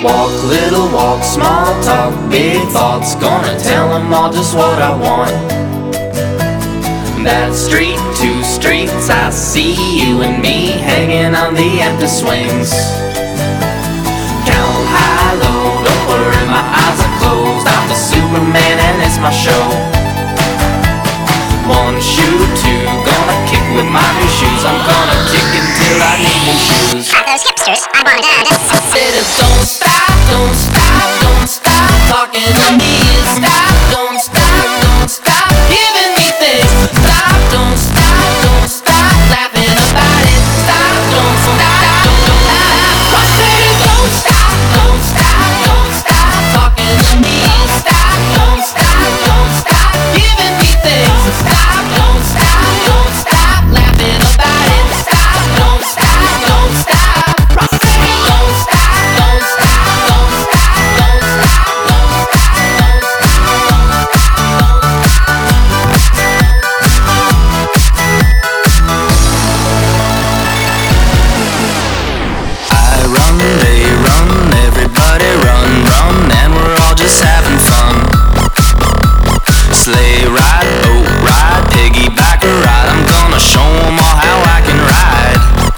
Walk, little walk, small talk, big thoughts. Gonna tell them all just what I want. That street, two streets, I see you and me hanging on the empty swings. Count high, low, don't worry, my eyes are closed. I'm the Superman and it's my show. One shoe, two, gonna kick with my new shoes. I'm gonna kick until I need new shoes. At those hipsters, I wanna dance. I said, don't stop, don't stop, don't stop talking to me. Stop, don't stop, don't stop giving me things. Stop, don't stop, don't stop laughing about it. Stop, don't stop, don't stop. I said, don't stop, don't stop, don't stop talking to me. Stop, don't stop, don't stop giving me things. Stop, don't stop, don't stop laughing about it. Stop, don't stop, don't stop. I said, don't stop, don't stop, don't stop, don't stop, don't stop, don't stop. I run, they run, everybody run, run, and we're all just having fun. Sleigh ride, boat ride, piggyback ride, I'm gonna show 'em all how I can ride.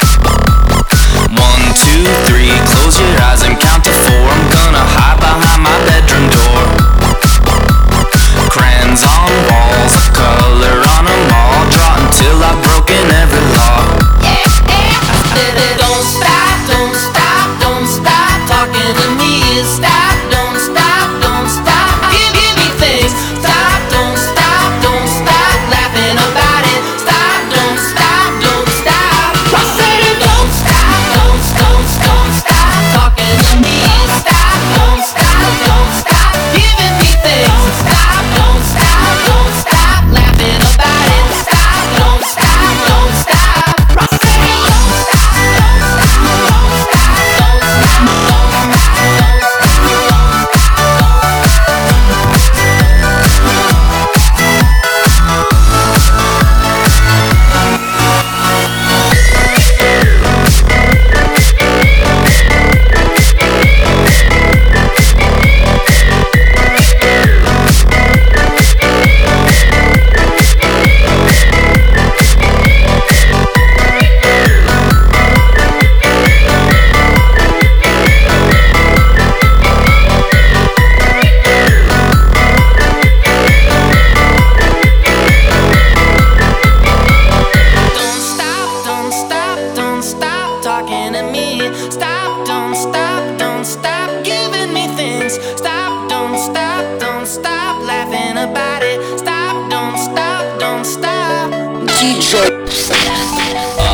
1, 2, 3, close your eyes and count to 4, I'm gonna hide behind my bedroom door. Crayons on walls, color on them all, draw until I've broken every law. Don't stop, don't stop, don't stop talking to me. Stop, don't stop, don't stop give me things. Stop, don't stop, don't stop laughing about it. Stop, don't stop, don't stop. I said, don't stop, don't stop talking to me. Stop, don't stop, don't stop giving me things. Stop, don't stop, don't stop laughing about it. Stop, don't stop, don't stop. I said, don't stop, don't stop, don't stop, don't stop, don't stop, don't stop talking to me. Stop, don't stop, don't stop giving me things. Stop, don't stop, don't stop laughing about it. Stop, don't stop, don't stop. DJ